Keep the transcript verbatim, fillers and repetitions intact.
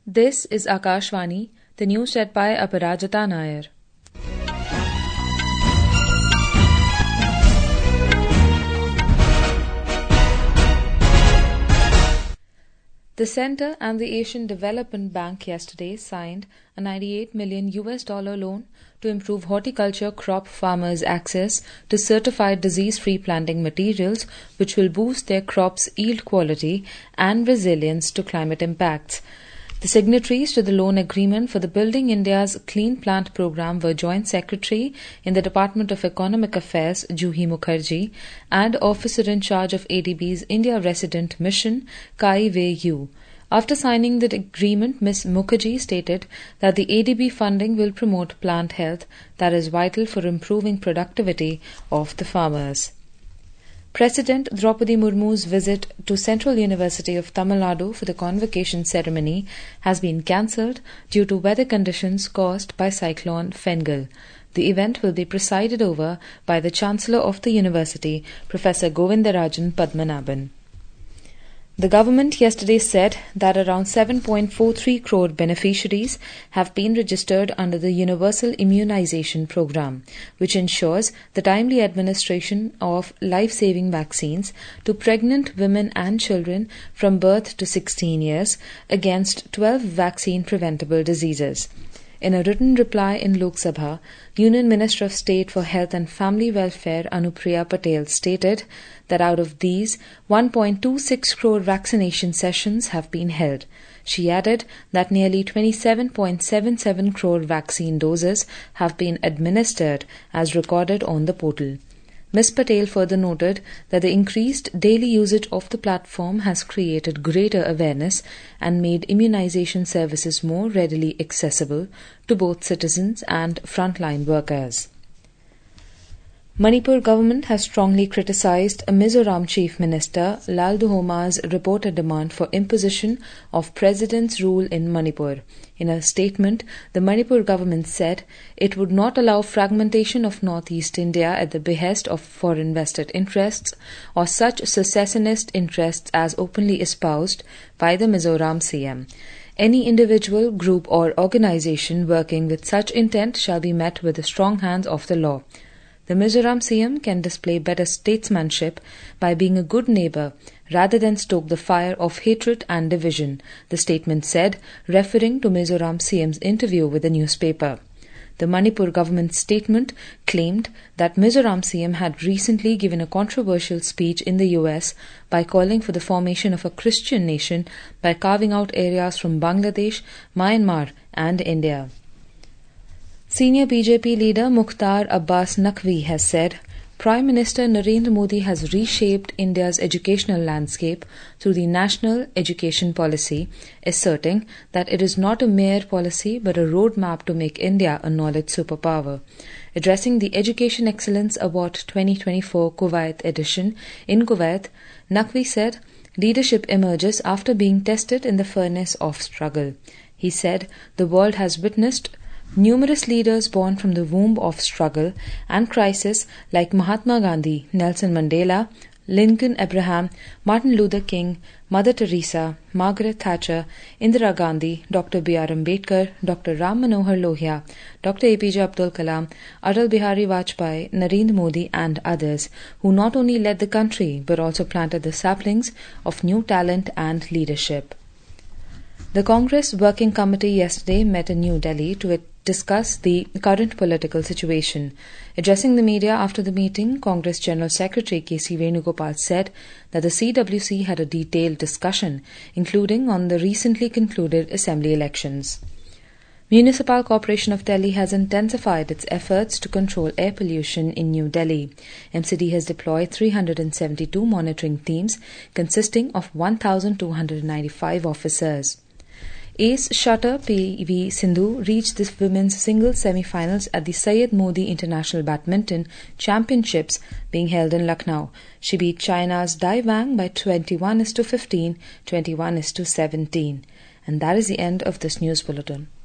This is Akashvani, the news read by Aparajita Nair. The Centre and the Asian Development Bank yesterday signed a ninety-eight million U S dollar loan to improve horticulture crop farmers' access to certified disease-free planting materials, which will boost their crops' yield quality and resilience to climate impacts. The signatories to the loan agreement for the Building India's Clean Plant Programme were Joint Secretary in the Department of Economic Affairs, Juhi Mukherjee, and Officer in charge of A D B's India Resident Mission, Kai Wei Yu. After signing the agreement, Miz Mukherjee stated that the A D B funding will promote plant health that is vital for improving productivity of the farmers. President Draupadi Murmu's visit to Central University of Tamil Nadu for the convocation ceremony has been cancelled due to weather conditions caused by cyclone Fengal. The event will be presided over by the Chancellor of the University, Professor Govindarajan Padmanabhan. The government yesterday said that around seven point four three crore beneficiaries have been registered under the Universal Immunization Programme, which ensures the timely administration of life-saving vaccines to pregnant women and children from birth to sixteen years against twelve vaccine-preventable diseases. In a written reply in Lok Sabha, Union Minister of State for Health and Family Welfare Anupriya Patel stated that out of these, one point two six crore vaccination sessions have been held. She added that nearly twenty-seven point seven seven crore vaccine doses have been administered as recorded on the portal. Miz Patel further noted that the increased daily usage of the platform has created greater awareness and made immunization services more readily accessible to both citizens and frontline workers. Manipur government has strongly criticized a Mizoram Chief Minister Lal Duhoma's reported demand for imposition of President's rule in Manipur. In a statement, the Manipur government said it would not allow fragmentation of northeast India at the behest of foreign vested interests or such secessionist interests as openly espoused by the Mizoram C M. Any individual, group or organization working with such intent shall be met with the strong hands of the law. The Mizoram C M can display better statesmanship by being a good neighbour rather than stoke the fire of hatred and division, the statement said, referring to Mizoram C M's interview with the newspaper. The Manipur government statement claimed that Mizoram C M had recently given a controversial speech in the U S by calling for the formation of a Christian nation by carving out areas from Bangladesh, Myanmar and India. Senior B J P leader Mukhtar Abbas Naqvi has said Prime Minister Narendra Modi has reshaped India's educational landscape through the National Education Policy, asserting that it is not a mere policy but a roadmap to make India a knowledge superpower. Addressing the Education Excellence Award twenty twenty-four Kuwait edition in Kuwait, Naqvi said, leadership emerges after being tested in the furnace of struggle. He said the world has witnessed numerous leaders born from the womb of struggle and crisis like Mahatma Gandhi, Nelson Mandela, Lincoln Abraham, Martin Luther King, Mother Teresa, Margaret Thatcher, Indira Gandhi, Doctor B R Ambedkar, Doctor Ram Manohar Lohia, Doctor A P J Abdul Kalam, Atal Bihari Vajpayee, Narendra Modi and others who not only led the country but also planted the saplings of new talent and leadership. The Congress Working Committee yesterday met in New Delhi to discuss the current political situation. Addressing the media after the meeting, Congress General Secretary K C Venugopal said that the C W C had a detailed discussion, including on the recently concluded assembly elections. Municipal Corporation of Delhi has intensified its efforts to control air pollution in New Delhi. M C D has deployed three hundred seventy-two monitoring teams consisting of one thousand two hundred ninety-five officers. Ace shutter P V Sindhu reached the women's singles semi-finals at the Syed Modi International Badminton Championships being held in Lucknow. She beat China's Dai Wang by twenty-one is to fifteen, twenty-one is to seventeen. And that is the end of this news bulletin.